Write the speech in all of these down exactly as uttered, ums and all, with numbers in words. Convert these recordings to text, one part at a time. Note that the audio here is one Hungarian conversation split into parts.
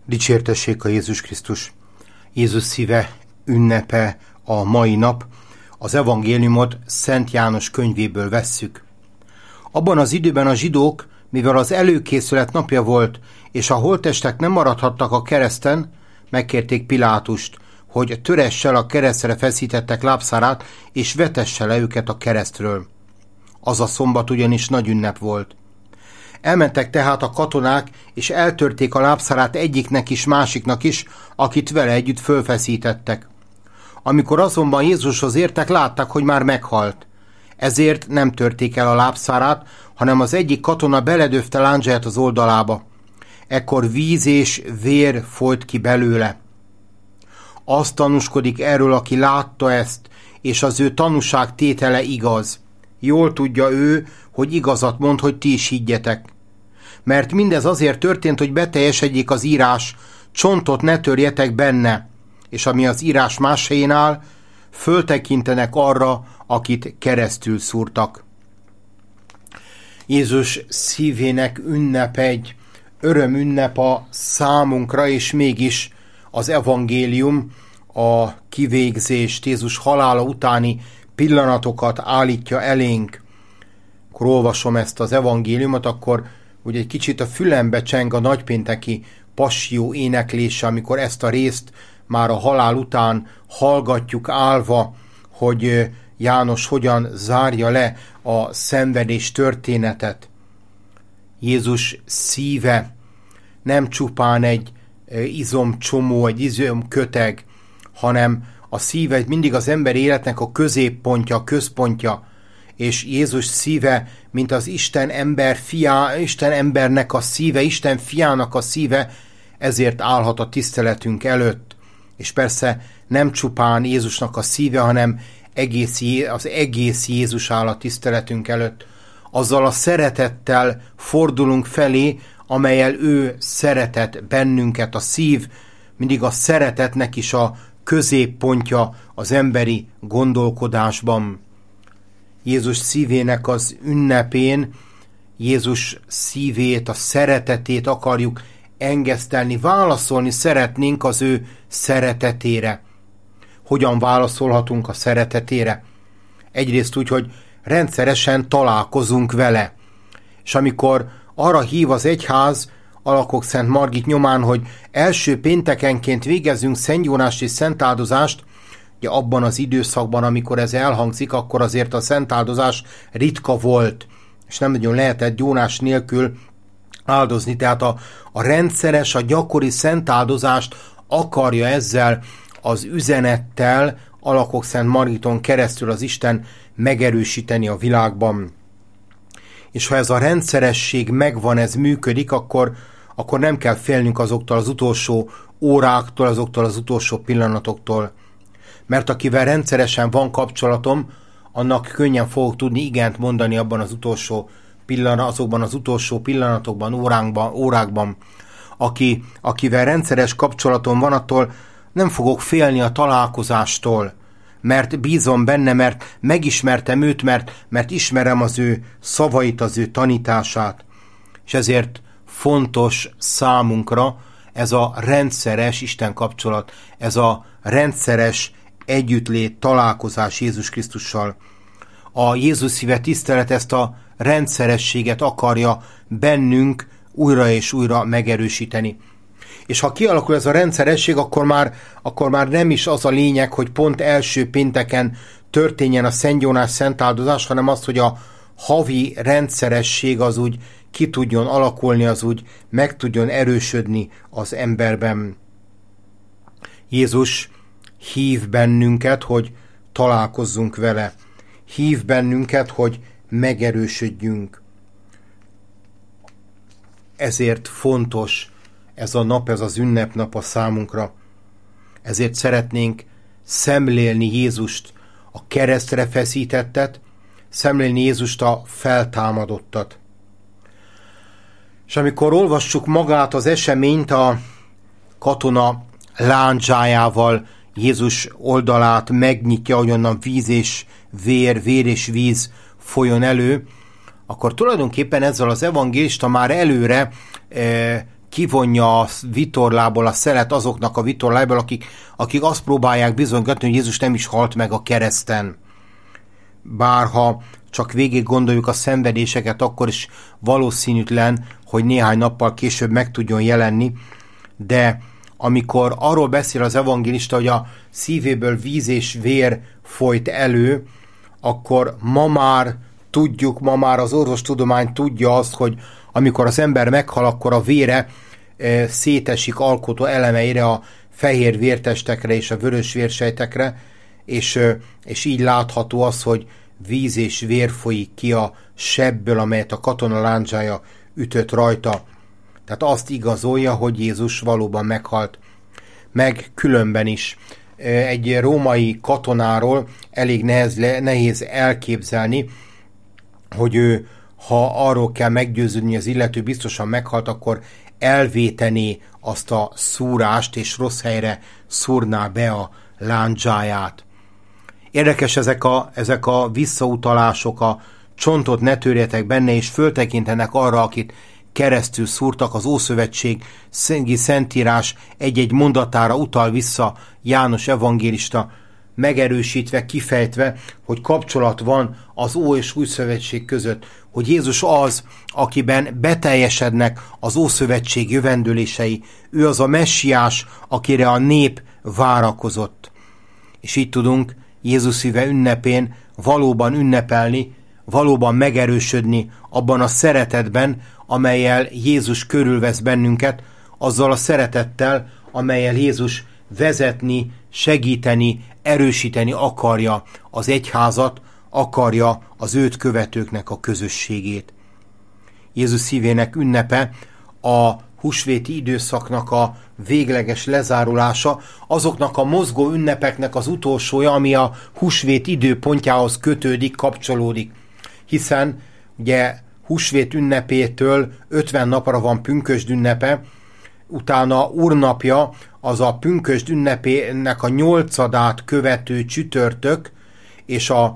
Dicsértessék a Jézus Krisztus! Jézus szíve ünnepe a mai nap. Az evangéliumot Szent János könyvéből vesszük. Abban az időben a zsidók, mivel az előkészület napja volt, és a holttestek nem maradhattak a kereszten, megkérték Pilátust, hogy töresse el a keresztre feszítettek lábszárát, és vetesse le őket a keresztről. Az a szombat ugyanis nagy ünnep volt. Elmentek tehát a katonák, és eltörték a lábszárát egyiknek is, másiknak is, akit vele együtt fölfeszítettek. Amikor azonban Jézushoz értek, látták, hogy már meghalt. Ezért nem törték el a lábszárát, hanem az egyik katona beledöfte lándzsáját az oldalába. Ekkor víz és vér folyt ki belőle. Azt tanúskodik erről, aki látta ezt, és az ő tanúság tétele igaz. Jól tudja ő, hogy igazat mond, hogy ti is higgyetek. Mert mindez azért történt, hogy beteljesedjék az írás, csontot ne törjetek benne, és ami az írás más helyén áll, föltekintenek arra, akit keresztül szúrtak. Jézus szívének ünnep egy örömünnep a számunkra, és mégis az evangélium a kivégzést, Jézus halála utáni pillanatokat állítja elénk. Akkor olvasom ezt az evangéliumot, akkor ugye egy kicsit a fülembe cseng a nagypénteki passió éneklése, amikor ezt a részt már a halál után hallgatjuk állva, hogy János hogyan zárja le a szenvedés történetet. Jézus szíve nem csupán egy izomcsomó, egy izomköteg, hanem a szíve mindig az ember életnek a középpontja, a központja, és Jézus szíve, mint az Isten ember fiá, Isten embernek a szíve, Isten fiának a szíve, ezért állhat a tiszteletünk előtt. És persze nem csupán Jézusnak a szíve, hanem egész, az egész Jézus áll a tiszteletünk előtt. Azzal a szeretettel fordulunk felé, amellyel ő szeretett bennünket. A szív mindig a szeretetnek is a középpontja az emberi gondolkodásban. Jézus szívének az ünnepén Jézus szívét, a szeretetét akarjuk engesztelni, válaszolni szeretnénk az ő szeretetére. Hogyan válaszolhatunk a szeretetére? Egyrészt úgy, hogy rendszeresen találkozunk vele. És amikor arra hív az egyház, Alakok Szent Margit nyomán, hogy első péntekenként végezzünk szentgyónást és szentáldozást, ugye abban az időszakban, amikor ez elhangzik, akkor azért a szentáldozás ritka volt, és nem nagyon lehetett gyónás nélkül áldozni, tehát a, a rendszeres, a gyakori szentáldozást akarja ezzel az üzenettel Alakok Szent Margiton keresztül az Isten megerősíteni a világban. És ha ez a rendszeresség megvan, ez működik, akkor, akkor nem kell félnünk azoktól az utolsó óráktól, azoktól az utolsó pillanatoktól. Mert akivel rendszeresen van kapcsolatom, annak könnyen fogok tudni igent mondani abban az utolsó pillanat, azokban az utolsó pillanatokban, órákban, órákban. Aki, akivel rendszeres kapcsolatom van, attól nem fogok félni a találkozástól, mert bízom benne, mert megismertem őt, mert, mert ismerem az ő szavait, az ő tanítását. És ezért fontos számunkra ez a rendszeres Isten kapcsolat, ez a rendszeres együttlét, találkozás Jézus Krisztussal. A Jézus szíve tisztelet ezt a rendszerességet akarja bennünk újra és újra megerősíteni. És ha kialakul ez a rendszeresség, akkor már, akkor már nem is az a lényeg, hogy pont első pénteken történjen a szentgyónás, szentáldozás, hanem az, hogy a havi rendszeresség az úgy ki tudjon alakulni, az úgy meg tudjon erősödni az emberben. Jézus hív bennünket, hogy találkozzunk vele. Hív bennünket, hogy megerősödjünk. Ezért fontos ez a nap, ez az ünnepnap a számunkra. Ezért szeretnénk szemlélni Jézust, a keresztre feszítettet, szemlélni Jézust, a feltámadottat. És amikor olvassuk magát az eseményt, a katona lándzsájával Jézus oldalát megnyitja, hogy onnan víz és vér, vér és víz folyjon elő, akkor tulajdonképpen ezzel az evangélista már előre e, kivonja a vitorlából a szelet azoknak a vitorlából, akik, akik azt próbálják bizonygatni, hogy Jézus nem is halt meg a kereszten. Bárha csak végig gondoljuk a szenvedéseket, akkor is valószínűtlen, hogy néhány nappal később meg tudjon jelenni, de amikor arról beszél az evangélista, hogy a szívéből víz és vér folyt elő, akkor ma már tudjuk, ma már az orvostudomány tudja azt, hogy amikor az ember meghal, akkor a vére e, szétesik alkotó elemeire, a fehér vértestekre és a vörös vérsejtekre, és, e, és így látható az, hogy víz és vér folyik ki a sebből, amelyet a katona láncsája ütött rajta. Tehát azt igazolja, hogy Jézus valóban meghalt. Meg különben is. Egy római katonáról elég nehez, nehéz elképzelni, hogy ő, ha arról kell meggyőződni, hogy az illető biztosan meghalt, akkor elvétené azt a szúrást, és rossz helyre szúrná be a láncsáját. Érdekes ezek a, ezek a visszautalások, a csontot ne törjetek benne, és föltekintenek arra, akit keresztül szúrtak. Az Ószövetség Szentírás egy-egy mondatára utal vissza János evangélista, megerősítve, kifejtve, hogy kapcsolat van az Ó és Új Szövetség között, hogy Jézus az, akiben beteljesednek az Ószövetség jövendőlései. Ő az a messiás, akire a nép várakozott. És így tudunk Jézus szíve ünnepén valóban ünnepelni, valóban megerősödni abban a szeretetben, amellyel Jézus körülvesz bennünket, azzal a szeretettel, amellyel Jézus vezetni, segíteni, erősíteni akarja az egyházat, akarja az őt követőknek a közösségét. Jézus szívének ünnepe a húsvéti időszaknak a végleges lezárulása, azoknak a mozgó ünnepeknek az utolsója, ami a húsvét időpontjához kötődik, kapcsolódik. Hiszen ugye húsvét ünnepétől ötven napra van pünkösd ünnepe, utána úrnapja, az a pünkösd ünnepének a nyolcadát követő csütörtök, és a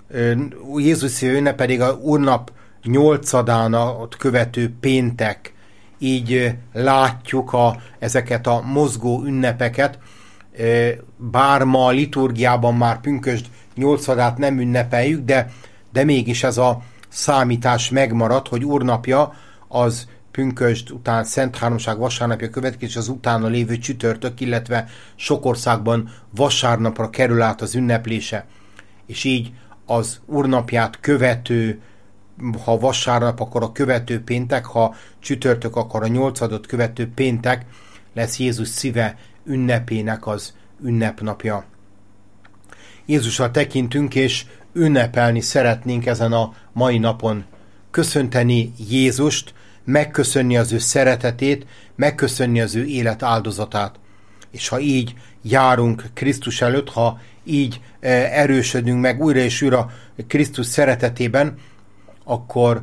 Jézus szíve ünnep pedig a úrnap nyolcadát követő péntek. Így látjuk a, ezeket a mozgó ünnepeket, bár ma a liturgiában már pünkösd nyolcadát nem ünnepeljük, de, de mégis ez a számítás megmarad, hogy úrnapja az pünkösd után Szent Háromság vasárnapja következik, és az utána lévő csütörtök, illetve sok országban vasárnapra kerül át az ünneplése. És így az úrnapját követő, ha vasárnap, akkor a követő péntek, ha csütörtök, akkor a nyolcadot követő péntek lesz Jézus szíve ünnepének az ünnepnapja. Jézusra tekintünk, és ünnepelni szeretnénk ezen a mai napon. Köszönteni Jézust, megköszönni az ő szeretetét, megköszönni az ő élet áldozatát. És ha így járunk Krisztus előtt, ha így erősödünk meg újra és újra Krisztus szeretetében, akkor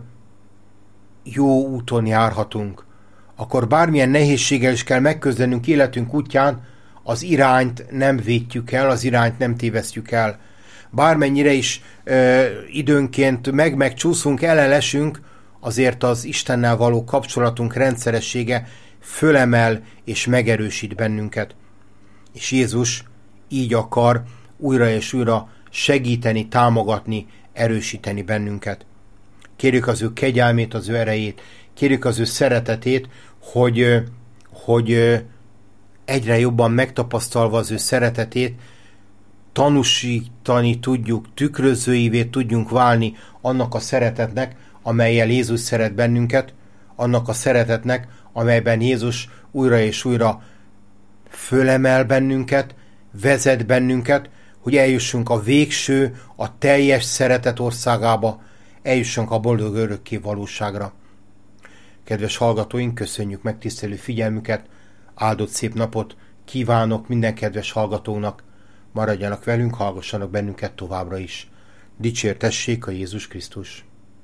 jó úton járhatunk. Akkor bármilyen nehézséggel is kell megküzdenünk életünk útján, az irányt nem vétjük el, az irányt nem tévesztjük el. Bármennyire is ö, időnként meg-megcsúszunk, elelesünk, azért az Istennel való kapcsolatunk rendszeressége fölemel és megerősít bennünket. És Jézus így akar újra és újra segíteni, támogatni, erősíteni bennünket. Kérjük az ő kegyelmét, az ő erejét, kérjük az ő szeretetét, hogy, hogy egyre jobban megtapasztalva az ő szeretetét, tanúsítani tudjuk, tükrözőivé tudjunk válni annak a szeretetnek, amellyel Jézus szeret bennünket, annak a szeretetnek, amelyben Jézus újra és újra fölemel bennünket, vezet bennünket, hogy eljussunk a végső, a teljes szeretet országába, eljussunk a boldog örökké valóságra. Kedves hallgatóink, köszönjük megtisztelő figyelmüket, áldott szép napot kívánok minden kedves hallgatónak, maradjanak velünk, hallgassanak bennünket továbbra is. Dicsértessék a Jézus Krisztus!